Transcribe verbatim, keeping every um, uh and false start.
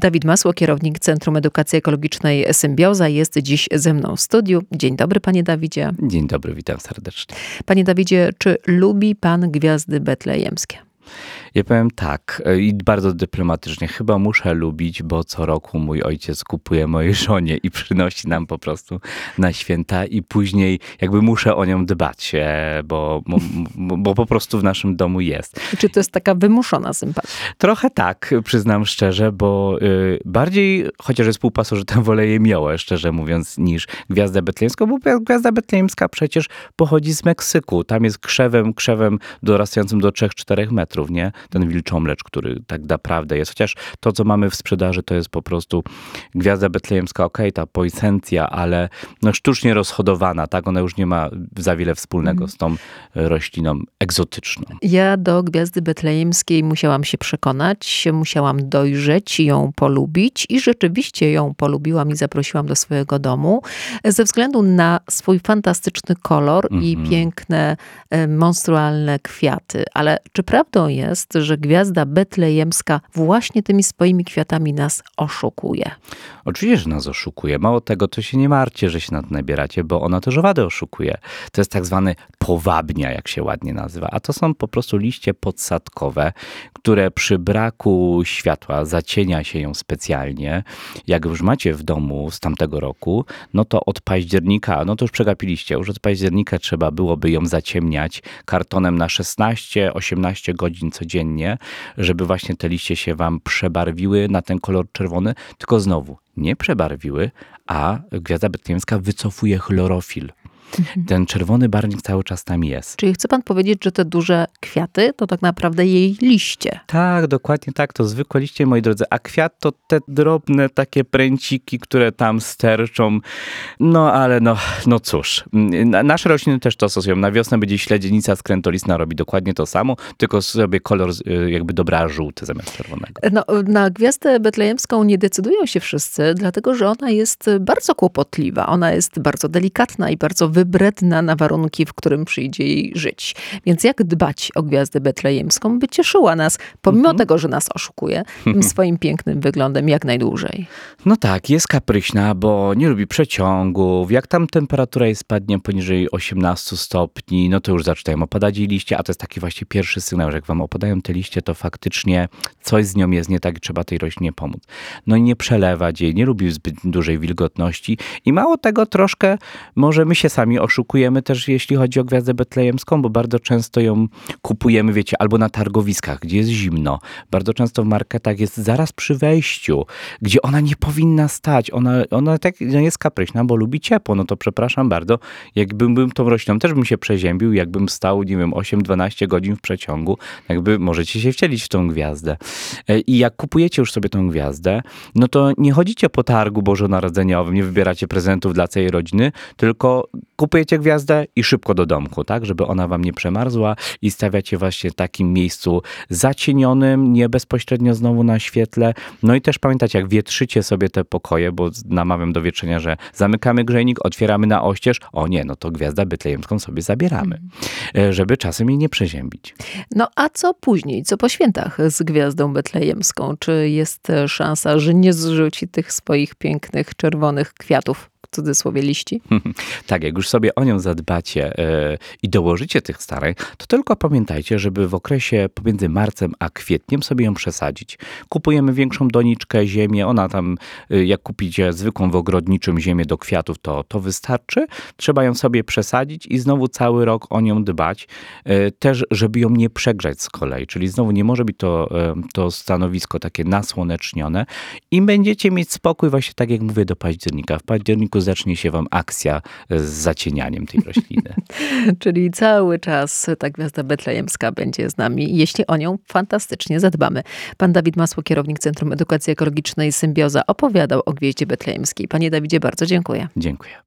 Dawid Masło, kierownik Centrum Edukacji Ekologicznej Symbioza, jest dziś ze mną w studiu. Dzień dobry, panie Dawidzie. Dzień dobry, witam serdecznie. Panie Dawidzie, czy lubi pan gwiazdy betlejemskie? Ja powiem tak i bardzo dyplomatycznie, chyba muszę lubić, bo co roku mój ojciec kupuje mojej żonie i przynosi nam po prostu na święta i później jakby muszę o nią dbać, bo, bo, bo po prostu w naszym domu jest. Czy to jest taka wymuszona sympatia? Trochę tak, przyznam szczerze, bo y, bardziej, chociaż jest półpasożytem, wolę jemiołę, szczerze mówiąc, niż gwiazdę betlejemską, bo gwiazda betlejemska przecież pochodzi z Meksyku. Tam jest krzewem, krzewem dorastającym do trzech czterech metrów, nie? Ten wilczomlecz, który tak naprawdę jest. Chociaż to, co mamy w sprzedaży, to jest po prostu gwiazda betlejemska, okej, okay, ta poisencja, ale no sztucznie rozhodowana, tak? Ona już nie ma za wiele wspólnego mm. z tą rośliną egzotyczną. Ja do gwiazdy betlejemskiej musiałam się przekonać, musiałam dojrzeć, ją polubić i rzeczywiście ją polubiłam i zaprosiłam do swojego domu ze względu na swój fantastyczny kolor mm-hmm. i piękne, monstrualne kwiaty. Ale czy prawdą jest, że gwiazda betlejemska właśnie tymi swoimi kwiatami nas oszukuje? Oczywiście, że nas oszukuje. Mało tego, to się nie martwcie, że się na to nabieracie, bo ona też owady oszukuje. To jest tak zwany powabnia, jak się ładnie nazywa. A to są po prostu liście podsadkowe, które przy braku światła zacienia się ją specjalnie. Jak już macie w domu z tamtego roku, no to od października, no to już przegapiliście, już od października trzeba byłoby ją zaciemniać kartonem na szesnaście osiemnaście godzin codziennie, żeby właśnie te liście się wam przebarwiły na ten kolor czerwony, tylko znowu nie przebarwiły, a gwiazda betlejemska wycofuje chlorofil. Ten czerwony barwnik cały czas tam jest. Czyli chce pan powiedzieć, że te duże kwiaty to tak naprawdę jej liście? Tak, dokładnie tak. To zwykłe liście, moi drodzy. A kwiat to te drobne takie pręciki, które tam sterczą. No ale no, no cóż. Nasze rośliny też to stosują. Na wiosnę będzie śledzienica skrętolistna, robi dokładnie to samo, tylko sobie kolor jakby dobra żółty zamiast czerwonego. No, na gwiazdę betlejemską nie decydują się wszyscy, dlatego że ona jest bardzo kłopotliwa. Ona jest bardzo delikatna i bardzo wybredna na warunki, w którym przyjdzie jej żyć. Więc jak dbać o gwiazdę betlejemską, by cieszyła nas, pomimo mm-hmm. tego, że nas oszukuje, tym swoim pięknym wyglądem jak najdłużej? No tak, jest kapryśna, bo nie lubi przeciągów. Jak tam temperatura jej spadnie poniżej osiemnaście stopni, no to już zaczynają opadać jej liście, a to jest taki właśnie pierwszy sygnał, że jak wam opadają te liście, to faktycznie coś z nią jest nie tak i trzeba tej roślinie pomóc. No i nie przelewać jej, nie lubi zbyt dużej wilgotności i mało tego, troszkę może my się sami oszukujemy też, jeśli chodzi o gwiazdę betlejemską, bo bardzo często ją kupujemy, wiecie, albo na targowiskach, gdzie jest zimno. Bardzo często w marketach jest zaraz przy wejściu, gdzie ona nie powinna stać. Ona, ona tak jest kapryśna, bo lubi ciepło. No to przepraszam bardzo, jakbym był tą rośliną, też bym się przeziębił, jakbym stał, nie wiem, osiem dwanaście godzin w przeciągu, jakby możecie się wcielić w tą gwiazdę. I jak kupujecie już sobie tą gwiazdę, no to nie chodzicie po targu bożonarodzeniowym, nie wybieracie prezentów dla całej rodziny, tylko kupujecie gwiazdę i szybko do domku, tak, żeby ona wam nie przemarzła i stawiacie właśnie w takim miejscu zacienionym, nie bezpośrednio znowu na świetle. No i też pamiętajcie, jak wietrzycie sobie te pokoje, bo namawiam do wietrzenia, że zamykamy grzejnik, otwieramy na oścież, o nie, no to gwiazdę betlejemską sobie zabieramy, mm. żeby czasem jej nie przeziębić. No a co później, co po świętach z gwiazdą betlejemską? Czy jest szansa, że nie zrzuci tych swoich pięknych, czerwonych kwiatów? W cudzysłowie liści. Tak, jak już sobie o nią zadbacie yy, i dołożycie tych starań, to tylko pamiętajcie, żeby w okresie pomiędzy marcem a kwietniem sobie ją przesadzić. Kupujemy większą doniczkę, ziemię, ona tam, yy, jak kupicie zwykłą w ogrodniczym ziemię do kwiatów, to, to wystarczy. Trzeba ją sobie przesadzić i znowu cały rok o nią dbać. Yy, też, żeby ją nie przegrzać z kolei, czyli znowu nie może być to, yy, to stanowisko takie nasłonecznione i będziecie mieć spokój właśnie tak jak mówię do października. W październiku zacznie się wam akcja z zacienianiem tej rośliny. Czyli cały czas ta gwiazda betlejemska będzie z nami, jeśli o nią fantastycznie zadbamy. Pan Dawid Masło, kierownik Centrum Edukacji Ekologicznej Symbioza, opowiadał o gwieździe betlejemskiej. Panie Dawidzie, bardzo dziękuję. Dziękuję.